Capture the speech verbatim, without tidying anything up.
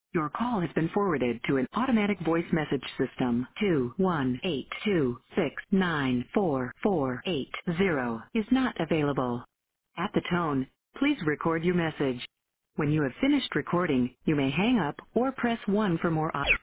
Your call has been forwarded to an automatic voice message system. two one eight two six nine four four eight zero is not available. At the tone, please record your message. When you have finished recording, you may hang up or press one for more options.